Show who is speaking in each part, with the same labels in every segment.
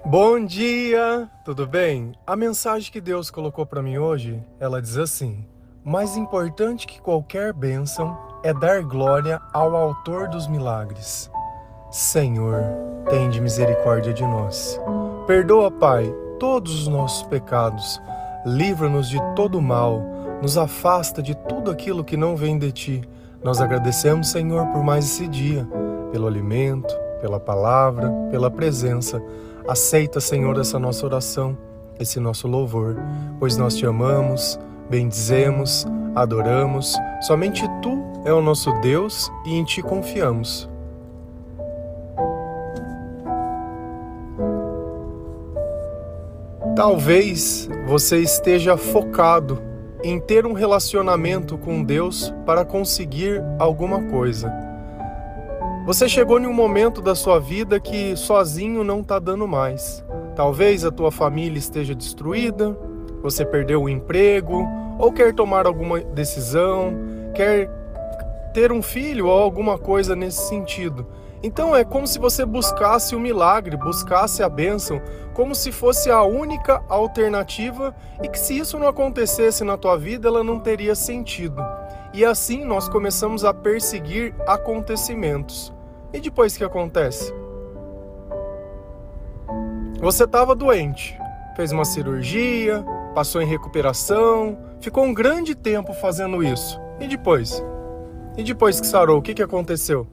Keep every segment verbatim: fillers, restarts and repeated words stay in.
Speaker 1: Bom dia, tudo bem? A mensagem que Deus colocou para mim hoje, ela diz assim: mais importante que qualquer bênção é dar glória ao autor dos milagres. Senhor, tende misericórdia de nós. Perdoa, Pai, todos os nossos pecados. Livra-nos de todo mal. Nos afasta de tudo aquilo que não vem de Ti. Nós agradecemos, Senhor, por mais esse dia, pelo alimento, pela palavra, pela presença. Aceita, Senhor, essa nossa oração, esse nosso louvor, pois nós Te amamos, bendizemos, adoramos. Somente Tu é o nosso Deus e em Ti confiamos. Talvez você esteja focado em ter um relacionamento com Deus para conseguir alguma coisa. Você chegou em um momento da sua vida que sozinho não está dando mais. Talvez a tua família esteja destruída, você perdeu o emprego, ou quer tomar alguma decisão, quer ter um filho ou alguma coisa nesse sentido. Então é como se você buscasse o milagre, buscasse a bênção, como se fosse a única alternativa e que se isso não acontecesse na tua vida, ela não teria sentido. E assim nós começamos a perseguir acontecimentos. E depois o que acontece? Você estava doente, fez uma cirurgia, passou em recuperação, ficou um grande tempo fazendo isso. E depois? E depois que sarou, o que, que aconteceu?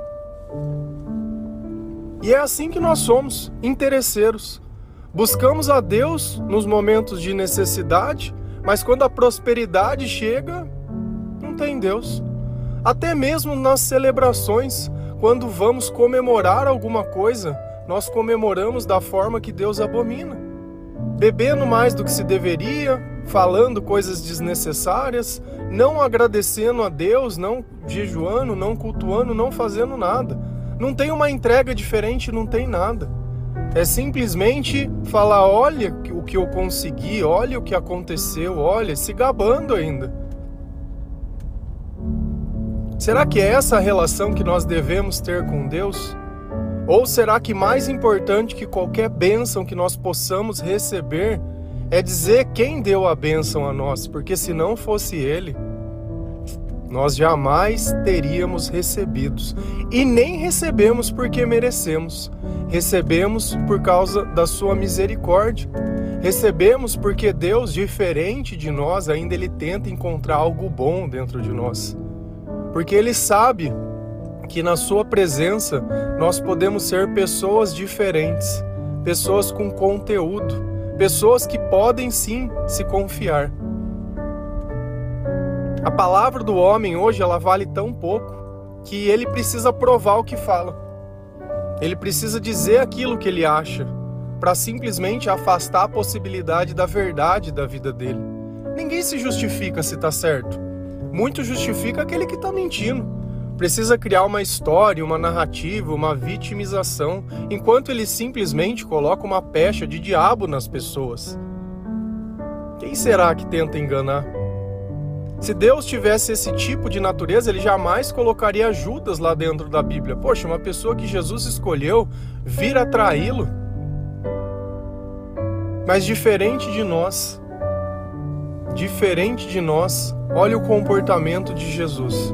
Speaker 1: E é assim que nós somos, interesseiros. Buscamos a Deus nos momentos de necessidade, mas quando a prosperidade chega, não tem Deus. Até mesmo nas celebrações, quando vamos comemorar alguma coisa, nós comemoramos da forma que Deus abomina. Bebendo mais do que se deveria, falando coisas desnecessárias, não agradecendo a Deus, não jejuando, não cultuando, não fazendo nada. Não tem uma entrega diferente, não tem nada. É simplesmente falar, olha o que eu consegui, olha o que aconteceu, olha, se gabando ainda. Será que é essa a relação que nós devemos ter com Deus? Ou será que mais importante que qualquer bênção que nós possamos receber é dizer quem deu a bênção a nós? Porque se não fosse Ele, nós jamais teríamos recebidos. E nem recebemos porque merecemos. Recebemos por causa da sua misericórdia. Recebemos porque Deus, diferente de nós, ainda Ele tenta encontrar algo bom dentro de nós. Porque Ele sabe que na sua presença nós podemos ser pessoas diferentes, pessoas com conteúdo, pessoas que podem sim se confiar. A palavra do homem hoje ela vale tão pouco que ele precisa provar o que fala. Ele precisa dizer aquilo que ele acha para simplesmente afastar a possibilidade da verdade da vida dele. Ninguém se justifica se está certo. Muito justifica aquele que está mentindo. Precisa criar uma história, uma narrativa, uma vitimização, enquanto ele simplesmente coloca uma pecha de diabo nas pessoas. Quem será que tenta enganar? Se Deus tivesse esse tipo de natureza, Ele jamais colocaria Judas lá dentro da Bíblia. Poxa, uma pessoa que Jesus escolheu vir a traí-lo. Mas diferente de nós, diferente de nós, olha o comportamento de Jesus.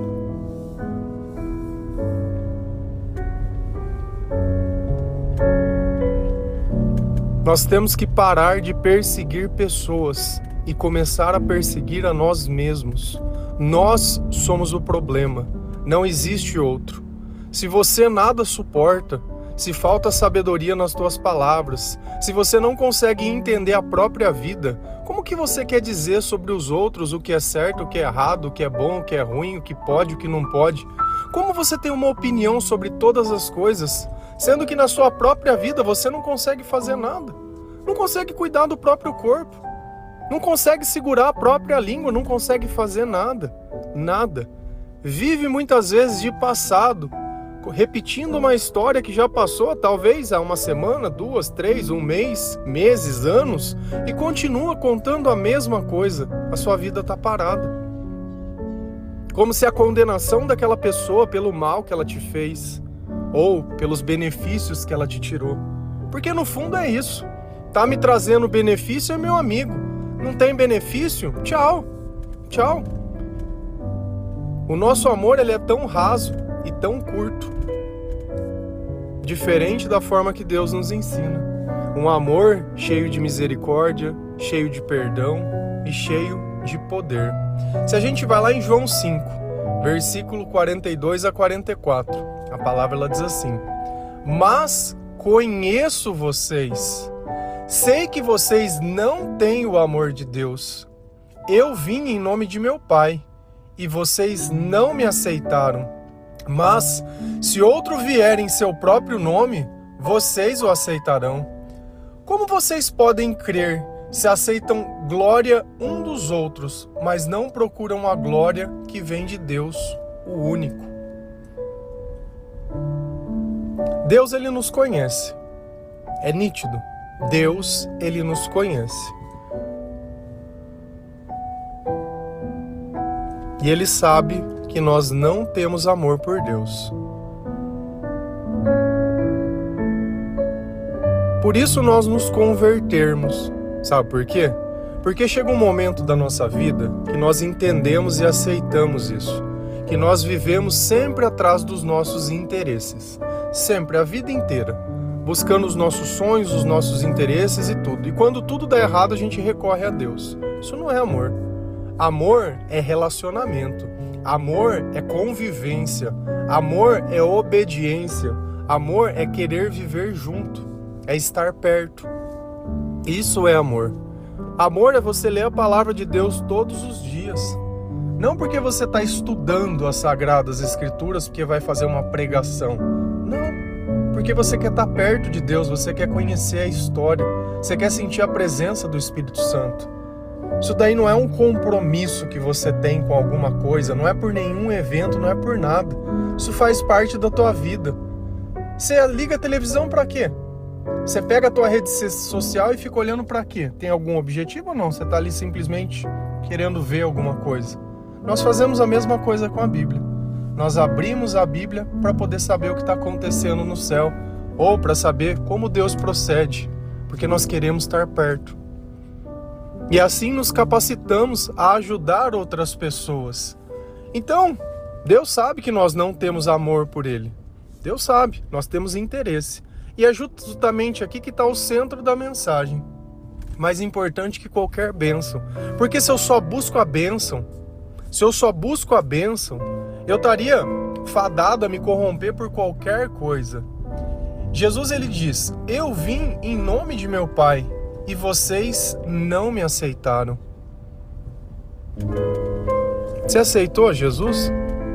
Speaker 1: Nós temos que parar de perseguir pessoas e começar a perseguir a nós mesmos. Nós somos o problema, não existe outro. Se você nada suporta, se falta sabedoria nas tuas palavras, se você não consegue entender a própria vida, como que você quer dizer sobre os outros o que é certo, o que é errado, o que é bom, o que é ruim, o que pode, o que não pode? Como você tem uma opinião sobre todas as coisas, sendo que na sua própria vida você não consegue fazer nada? Não consegue cuidar do próprio corpo, não consegue segurar a própria língua, não consegue fazer nada, nada. Vive muitas vezes de passado, repetindo uma história que já passou talvez há uma semana, duas, três, um mês, meses, anos, e continua contando a mesma coisa. A sua vida está parada. Como se a condenação daquela pessoa pelo mal que ela te fez, ou pelos benefícios que ela te tirou, Porque no fundo é isso. Tá me trazendo benefício, é meu amigo. Não tem benefício? Tchau. Tchau. O nosso amor, ele é tão raso e tão curto. Diferente da forma que Deus nos ensina. Um amor cheio de misericórdia, cheio de perdão e cheio de poder. Se a gente vai lá em João cinco, versículo quarenta e dois a quarenta e quatro, a palavra ela diz assim: mas conheço vocês, sei que vocês não têm o amor de Deus. Eu vim em nome de meu Pai, e vocês não me aceitaram. Mas, se outro vier em seu próprio nome, vocês o aceitarão. Como vocês podem crer se aceitam glória um dos outros, mas não procuram a glória que vem de Deus, o único? Deus, ele nos conhece. É nítido. Deus, ele nos conhece. E ele sabe que nós não temos amor por Deus. Por isso nós nos convertermos. Sabe por quê? Porque chega um momento da nossa vida que nós entendemos e aceitamos isso. Que nós vivemos sempre atrás dos nossos interesses. Sempre, a vida inteira. Buscando os nossos sonhos, os nossos interesses e tudo. E quando tudo dá errado, a gente recorre a Deus. Isso não é amor. Amor é relacionamento. Amor é convivência. Amor é obediência. Amor é querer viver junto. É estar perto. Isso é amor. Amor é você ler a palavra de Deus todos os dias. Não porque você está estudando as Sagradas Escrituras, porque vai fazer uma pregação. Não. Porque você quer estar perto de Deus, você quer conhecer a história, você quer sentir a presença do Espírito Santo. Isso daí não é um compromisso que você tem com alguma coisa, não é por nenhum evento, não é por nada. Isso faz parte da tua vida. Você liga a televisão para quê? Você pega a tua rede social e fica olhando para quê? Tem algum objetivo ou não? Você está ali simplesmente querendo ver alguma coisa. Nós fazemos a mesma coisa com a Bíblia. Nós abrimos a Bíblia para poder saber o que está acontecendo no céu, ou para saber como Deus procede, porque nós queremos estar perto. E assim nos capacitamos a ajudar outras pessoas. Então, Deus sabe que nós não temos amor por Ele. Deus sabe, nós temos interesse. E é justamente aqui que está o centro da mensagem. Mais importante que qualquer bênção. Porque se eu só busco a bênção, se eu só busco a bênção, eu estaria fadado a me corromper por qualquer coisa. Jesus, ele diz: eu vim em nome de meu Pai, e vocês não me aceitaram. Você aceitou Jesus?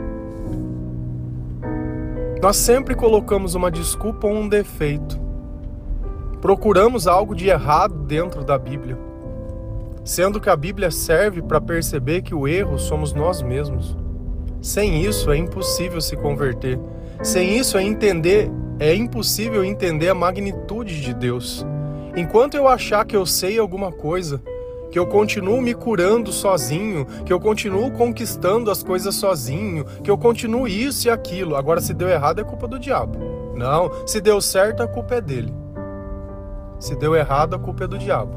Speaker 1: Nós sempre colocamos uma desculpa ou um defeito. Procuramos algo de errado dentro da Bíblia, sendo que a Bíblia serve para perceber que o erro somos nós mesmos. Sem isso é impossível se converter. Sem isso é entender, é impossível entender a magnitude de Deus. Enquanto eu achar que eu sei alguma coisa, que eu continuo me curando sozinho, que eu continuo conquistando as coisas sozinho, que eu continuo isso e aquilo. Agora, se deu errado, é culpa do diabo. Não, se deu certo, a culpa é dele. Se deu errado, a culpa é do diabo.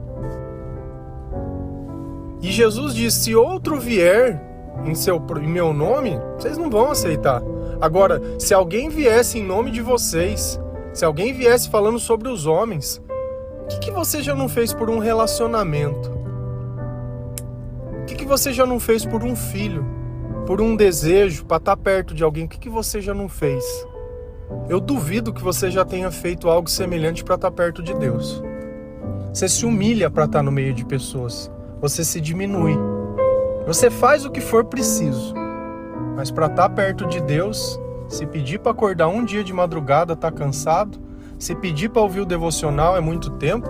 Speaker 1: E Jesus diz: se outro vier em, seu, em meu nome, vocês não vão aceitar. Agora, se alguém viesse em nome de vocês, se alguém viesse falando sobre os homens, o que, que você já não fez por um relacionamento? O que, que você já não fez por um filho? Por um desejo, para estar perto de alguém? O que, que você já não fez? Eu duvido que você já tenha feito algo semelhante para estar perto de Deus. Você se humilha para estar no meio de pessoas. Você se diminui. Você faz o que for preciso. Mas para estar perto de Deus, se pedir para acordar um dia de madrugada, tá cansado. Se pedir para ouvir o devocional é muito tempo.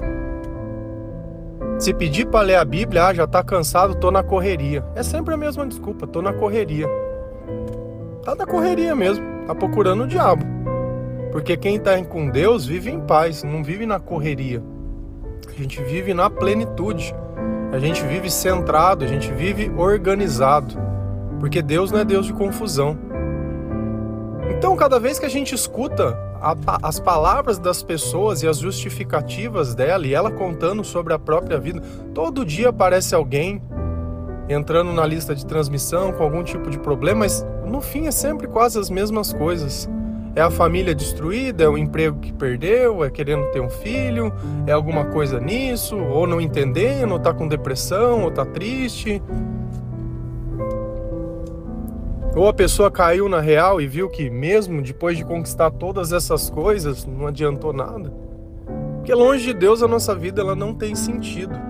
Speaker 1: Se pedir para ler a Bíblia, ah, já tá cansado, tô na correria. É sempre a mesma desculpa, tô na correria. Tá na correria mesmo, tá procurando o diabo. Porque quem tá com Deus vive em paz, não vive na correria. A gente vive na plenitude. A gente vive centrado, a gente vive organizado. Porque Deus não é Deus de confusão. Então, cada vez que a gente escuta a, as palavras das pessoas e as justificativas dela, e ela contando sobre a própria vida. Todo dia aparece alguém entrando na lista de transmissão com algum tipo de problema, mas no fim é sempre quase as mesmas coisas. É a família destruída, é o emprego que perdeu, é querendo ter um filho, é alguma coisa nisso, ou não entendendo, ou tá com depressão, ou tá triste. Ou a pessoa caiu na real e viu que mesmo depois de conquistar todas essas coisas, não adiantou nada. Porque longe de Deus a nossa vida ela não tem sentido.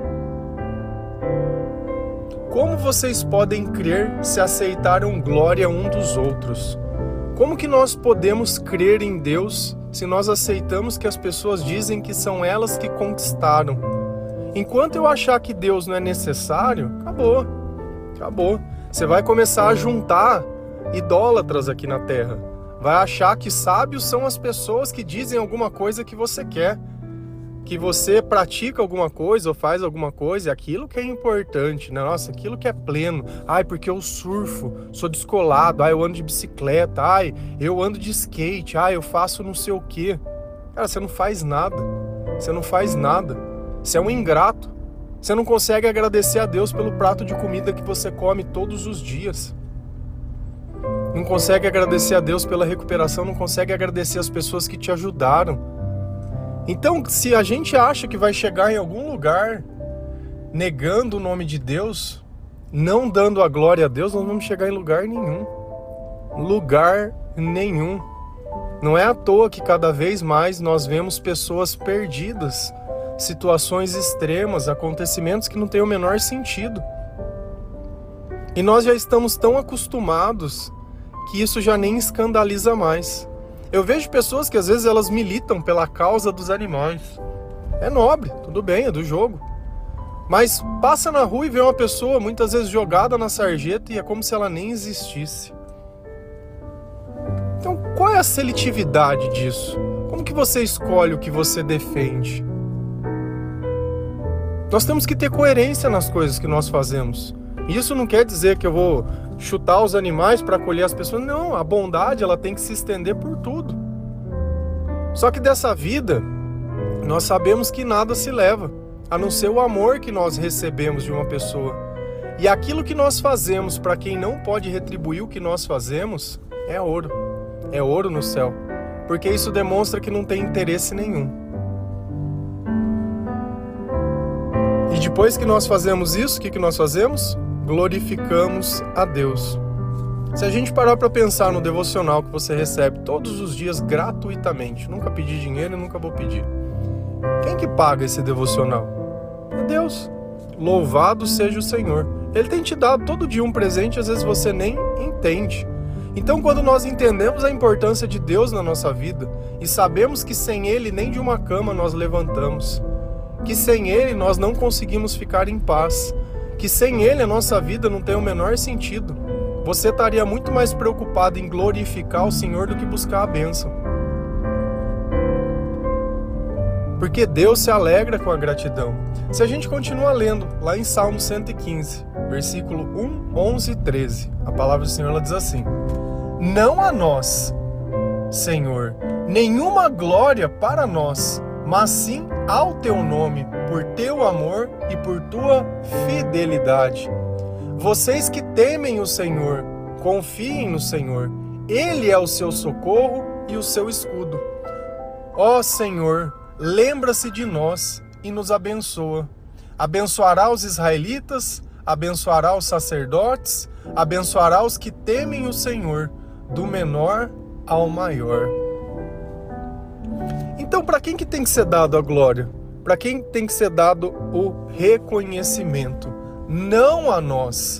Speaker 1: Como vocês podem crer se aceitaram glória um dos outros? Como que nós podemos crer em Deus se nós aceitamos que as pessoas dizem que são elas que conquistaram? Enquanto eu achar que Deus não é necessário, acabou, acabou. Você vai começar a juntar idólatras aqui na terra. Vai achar que sábios são as pessoas que dizem alguma coisa que você quer. Que você pratica alguma coisa ou faz alguma coisa, aquilo que é importante, né? Nossa, aquilo que é pleno. Ai, porque eu surfo, sou descolado, ai, eu ando de bicicleta, ai, eu ando de skate, ai, eu faço não sei o quê. Cara, você não faz nada. Você não faz nada. Você é um ingrato. Você não consegue agradecer a Deus pelo prato de comida que você come todos os dias. Não consegue agradecer a Deus pela recuperação, não consegue agradecer as pessoas que te ajudaram. Então, se a gente acha que vai chegar em algum lugar negando o nome de Deus, não dando a glória a Deus, nós não vamos chegar em lugar nenhum. Lugar nenhum. Não é à toa que cada vez mais nós vemos pessoas perdidas, situações extremas, acontecimentos que não têm o menor sentido. E nós já estamos tão acostumados que isso já nem escandaliza mais. Eu vejo pessoas que às vezes elas militam pela causa dos animais. É nobre, tudo bem, é do jogo. Mas passa na rua e vê uma pessoa muitas vezes jogada na sarjeta e é como se ela nem existisse. Então qual é a seletividade disso? Como que você escolhe o que você defende? Nós temos que ter coerência nas coisas que nós fazemos. Isso não quer dizer que eu vou chutar os animais para acolher as pessoas. Não, a bondade ela tem que se estender por tudo. Só que dessa vida, nós sabemos que nada se leva, a não ser o amor que nós recebemos de uma pessoa. E aquilo que nós fazemos para quem não pode retribuir o que nós fazemos, é ouro. É ouro no céu. Porque isso demonstra que não tem interesse nenhum. E depois que nós fazemos isso, o que, que nós fazemos? Glorificamos a Deus. Se a gente parar para pensar no devocional que você recebe todos os dias gratuitamente, nunca pedi dinheiro e nunca vou pedir. Quem que paga esse devocional? É Deus. Louvado seja o Senhor. Ele tem te dado todo dia um presente, às vezes você nem entende. Então, quando nós entendemos a importância de Deus na nossa vida e sabemos que sem Ele nem de uma cama nós levantamos, que sem Ele nós não conseguimos ficar em paz, que sem Ele a nossa vida não tem o menor sentido, você estaria muito mais preocupado em glorificar o Senhor do que buscar a bênção. Porque Deus se alegra com a gratidão. Se a gente continua lendo lá em Salmo cento e quinze, versículo um, onze e treze, a palavra do Senhor ela diz assim: não a nós, Senhor, nenhuma glória para nós, mas sim ao teu nome, por teu amor e por tua fidelidade. Vocês que temem o Senhor, confiem no Senhor. Ele é o seu socorro e o seu escudo. Ó Senhor, lembra-se de nós e nos abençoa. Abençoará os israelitas, abençoará os sacerdotes, abençoará os que temem o Senhor, do menor ao maior. Então, para quem que tem que ser dado a glória? Para quem tem que ser dado o reconhecimento? Não a nós.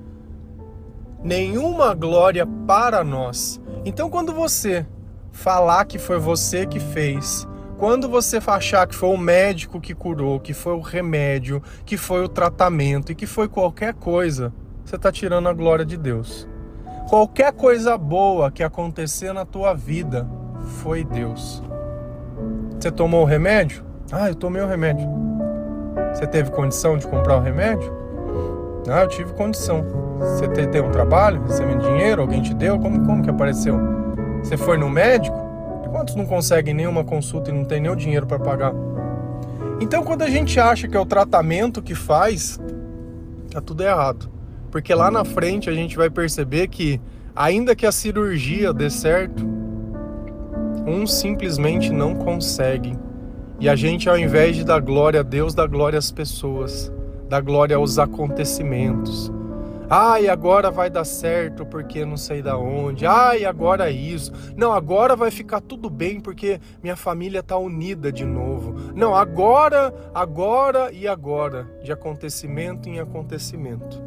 Speaker 1: Nenhuma glória para nós. Então, quando você falar que foi você que fez, quando você achar que foi o médico que curou, que foi o remédio, que foi o tratamento e que foi qualquer coisa, você está tirando a glória de Deus. Qualquer coisa boa que acontecer na tua vida foi Deus. Você tomou o remédio? Ah, eu tomei o remédio. Você teve condição de comprar o remédio? Ah, eu tive condição. Você tem um trabalho? Recebendo dinheiro? Alguém te deu? Como, como que apareceu? Você foi no médico? Quantos não conseguem nenhuma consulta e não tem nem o dinheiro para pagar? Então, quando a gente acha que é o tratamento que faz, tá tudo errado. Porque lá na frente a gente vai perceber que, ainda que a cirurgia dê certo, uns simplesmente não conseguem. E a gente, ao invés de dar glória a Deus, dá glória às pessoas, dá glória aos acontecimentos. Ai, agora vai dar certo porque não sei da onde. Ai, agora isso. Não, agora vai ficar tudo bem porque minha família tá unida de novo. Não, agora, agora e agora, de acontecimento em acontecimento.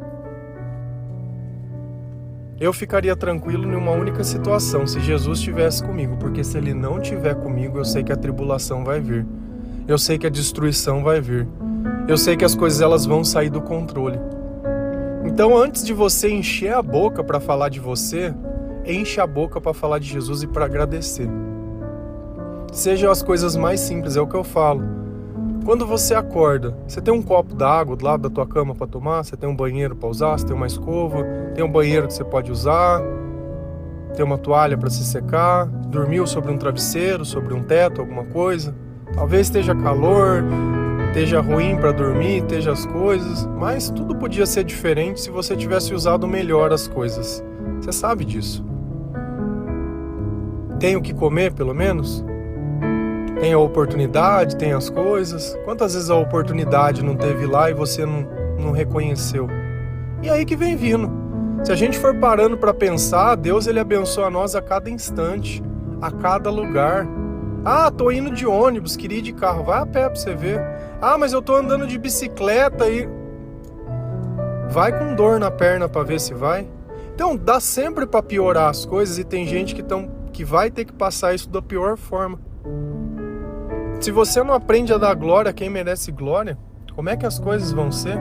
Speaker 1: Eu ficaria tranquilo em uma única situação, se Jesus estivesse comigo, porque se Ele não estiver comigo, eu sei que a tribulação vai vir. Eu sei que a destruição vai vir. Eu sei que as coisas elas vão sair do controle. Então, antes de você encher a boca para falar de você, enche a boca para falar de Jesus e para agradecer. Sejam as coisas mais simples, é o que eu falo. Quando você acorda, você tem um copo d'água do lado da tua cama para tomar, você tem um banheiro para usar, você tem uma escova, tem um banheiro que você pode usar, tem uma toalha para se secar, dormiu sobre um travesseiro, sobre um teto, alguma coisa. Talvez esteja calor, esteja ruim para dormir, esteja as coisas, mas tudo podia ser diferente se você tivesse usado melhor as coisas. Você sabe disso. Tem o que comer, pelo menos? Tem a oportunidade, tem as coisas. Quantas vezes a oportunidade não teve lá e você não, não reconheceu? E aí que vem vindo. Se a gente for parando para pensar, Deus ele abençoa nós a cada instante, a cada lugar. Ah, tô indo de ônibus, queria ir de carro. Vai a pé pra você ver. Ah, mas eu tô andando de bicicleta e... Vai com dor na perna pra ver se vai. Então, dá sempre pra piorar as coisas e tem gente que, tão... que vai ter que passar isso da pior forma. Se você não aprende a dar glória a quem merece glória, como é que as coisas vão ser?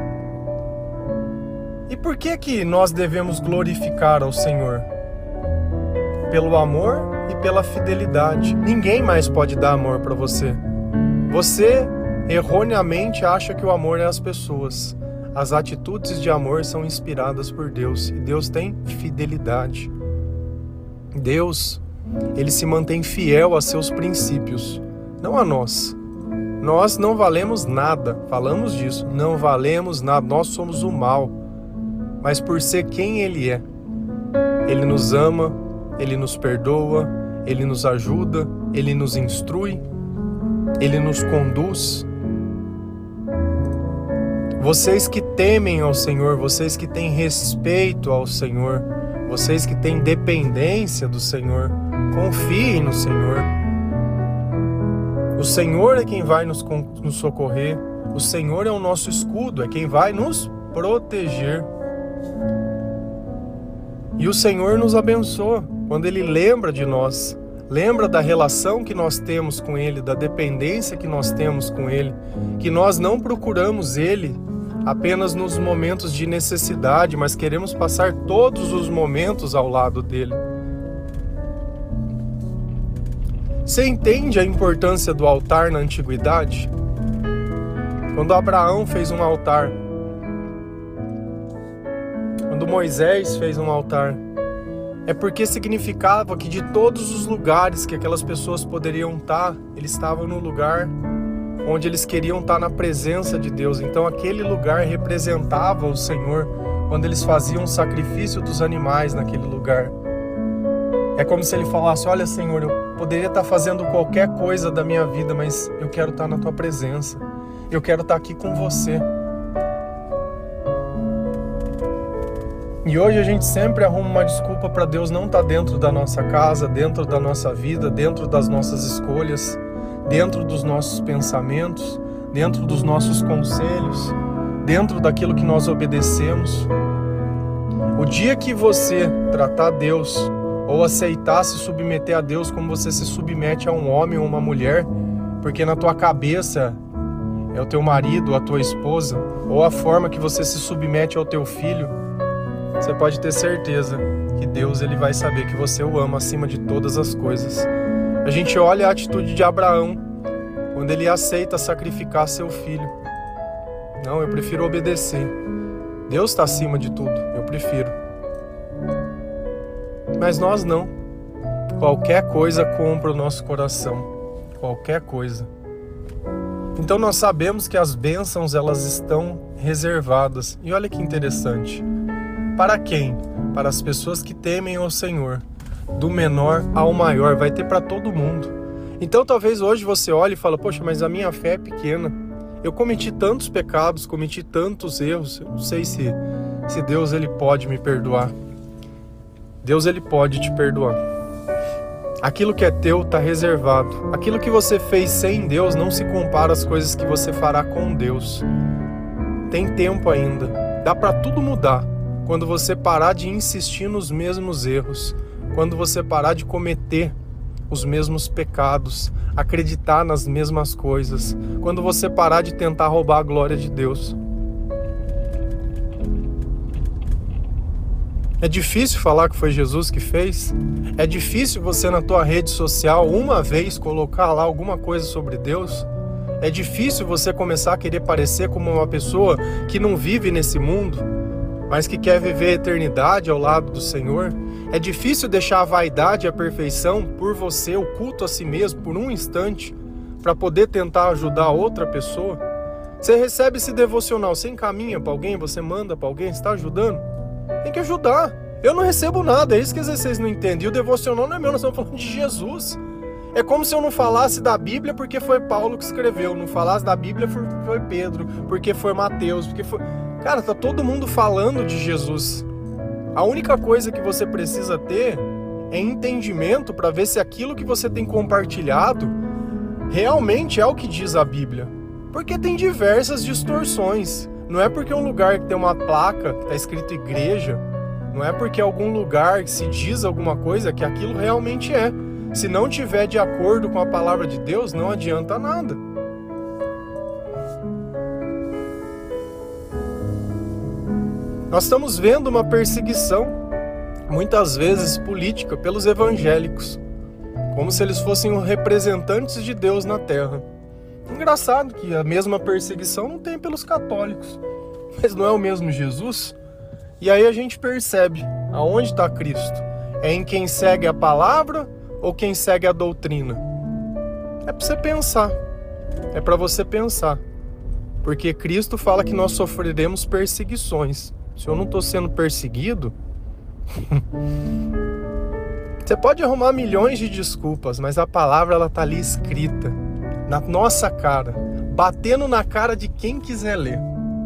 Speaker 1: E por que que nós devemos glorificar ao Senhor? Pelo amor e pela fidelidade. Ninguém mais pode dar amor para você. Você erroneamente acha que o amor é as pessoas. As atitudes de amor são inspiradas por Deus. E Deus tem fidelidade. Deus, Ele se mantém fiel a seus princípios, não a nós. Nós não valemos nada. Falamos disso. Não valemos nada. Nós somos o mal. Mas por ser quem Ele é, Ele nos ama, Ele nos perdoa, Ele nos ajuda, Ele nos instrui, Ele nos conduz. Vocês que temem ao Senhor, vocês que têm respeito ao Senhor, vocês que têm dependência do Senhor, confiem no Senhor. O Senhor é quem vai nos, nos socorrer, o Senhor é o nosso escudo, é quem vai nos proteger. E o Senhor nos abençoa quando Ele lembra de nós, lembra da relação que nós temos com Ele, da dependência que nós temos com Ele, que nós não procuramos Ele apenas nos momentos de necessidade, mas queremos passar todos os momentos ao lado dEle. Você entende a importância do altar na antiguidade? Quando Abraão fez um altar, quando Moisés fez um altar, é porque significava que de todos os lugares que aquelas pessoas poderiam estar, eles estavam no lugar onde eles queriam estar na presença de Deus. Então aquele lugar representava o Senhor quando eles faziam o sacrifício dos animais naquele lugar. É como se ele falasse: olha, Senhor, eu poderia estar fazendo qualquer coisa da minha vida, mas eu quero estar na tua presença, eu quero estar aqui com você. E hoje a gente sempre arruma uma desculpa para Deus não estar dentro da nossa casa, dentro da nossa vida, dentro das nossas escolhas, dentro dos nossos pensamentos, dentro dos nossos conselhos, dentro daquilo que nós obedecemos. O dia que você tratar Deus ou aceitar se submeter a Deus como você se submete a um homem ou uma mulher, porque na tua cabeça é o teu marido, a tua esposa, ou a forma que você se submete ao teu filho, você pode ter certeza que Deus ele vai saber que você o ama acima de todas as coisas. A gente olha a atitude de Abraão, quando ele aceita sacrificar seu filho. Não, eu prefiro obedecer. Deus está acima de tudo, eu prefiro. Mas nós não. Qualquer coisa compra o nosso coração. Qualquer coisa. Então nós sabemos que as bênçãos elas estão reservadas. E olha que interessante. Para quem? Para as pessoas que temem ao Senhor. Do menor ao maior. Vai ter para todo mundo. Então talvez hoje você olhe e fale, poxa, mas a minha fé é pequena. Eu cometi tantos pecados, cometi tantos erros. Eu não sei se, se Deus ele pode me perdoar. Deus ele pode te perdoar. Aquilo que é teu está reservado. Aquilo que você fez sem Deus não se compara às coisas que você fará com Deus. Tem tempo ainda. Dá para tudo mudar. Quando você parar de insistir nos mesmos erros. Quando você parar de cometer os mesmos pecados. Acreditar nas mesmas coisas. Quando você parar de tentar roubar a glória de Deus. É difícil falar que foi Jesus que fez? É difícil você na tua rede social uma vez colocar lá alguma coisa sobre Deus? É difícil você começar a querer parecer como uma pessoa que não vive nesse mundo, mas que quer viver a eternidade ao lado do Senhor? É difícil deixar a vaidade e a perfeição por você, o culto a si mesmo, por um instante, para poder tentar ajudar outra pessoa? Você recebe esse devocional, você encaminha para alguém, você manda para alguém, você está ajudando? Tem que ajudar. Eu não recebo nada, é isso que às vezes vocês não entendem. E o devocional não é meu, nós estamos falando de Jesus. É como se eu não falasse da Bíblia porque foi Paulo que escreveu, não falasse da Bíblia porque foi Pedro, porque foi Mateus, porque foi... Cara, tá todo mundo falando de Jesus. A única coisa que você precisa ter é entendimento para ver se aquilo que você tem compartilhado realmente é o que diz a Bíblia. Porque tem diversas distorções. Não é porque um lugar que tem uma placa que está escrito igreja, não é porque algum lugar que se diz alguma coisa que aquilo realmente é. Se não tiver de acordo com a palavra de Deus, não adianta nada. Nós estamos vendo uma perseguição, muitas vezes política, pelos evangélicos, como se eles fossem os representantes de Deus na terra. Engraçado que a mesma perseguição não tem pelos católicos, mas não é o mesmo Jesus? E aí a gente percebe aonde está Cristo. É em quem segue a palavra ou quem segue a doutrina? É para você pensar, é para você pensar, porque Cristo fala que nós sofreremos perseguições. Se eu não estou sendo perseguido, você pode arrumar milhões de desculpas, mas a palavra ela está ali escrita, na nossa cara, batendo na cara de quem quiser ler.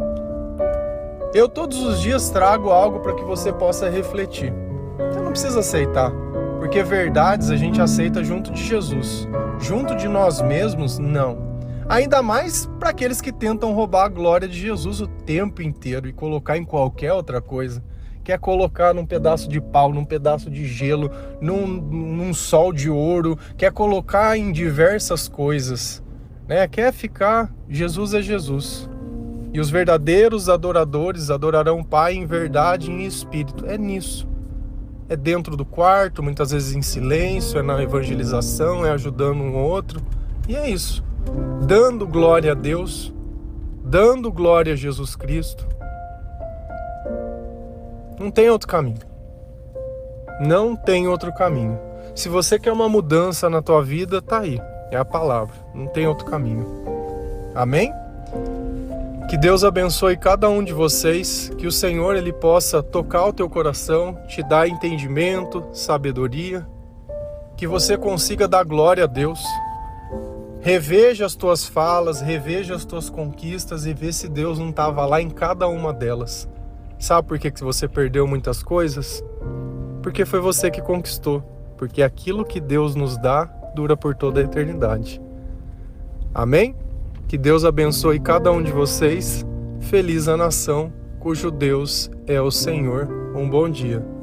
Speaker 1: Eu todos os dias trago algo para que você possa refletir. Você não precisa aceitar, porque verdades a gente aceita junto de Jesus. Junto de nós mesmos, não. Ainda mais para aqueles que tentam roubar a glória de Jesus o tempo inteiro e colocar em qualquer outra coisa. Quer colocar num pedaço de pau, num pedaço de gelo, num, num sol de ouro, quer colocar em diversas coisas, né? Quer ficar, Jesus é Jesus. E os verdadeiros adoradores adorarão o Pai em verdade e em espírito. É nisso. É dentro do quarto, muitas vezes em silêncio, é na evangelização, é ajudando um outro. E é isso. Dando glória a Deus, dando glória a Jesus Cristo. Não tem outro caminho. Não tem outro caminho. Se você quer uma mudança na tua vida, tá aí. É a palavra. Não tem outro caminho. Amém? Que Deus abençoe cada um de vocês. Que o Senhor ele possa tocar o teu coração, te dar entendimento, sabedoria. Que você consiga dar glória a Deus. Reveja as tuas falas, reveja as tuas conquistas e vê se Deus não estava lá em cada uma delas. Sabe por que que você perdeu muitas coisas? Porque foi você que conquistou. Porque aquilo que Deus nos dá dura por toda a eternidade. Amém? Que Deus abençoe cada um de vocês. Feliz a nação cujo Deus é o Senhor. Um bom dia.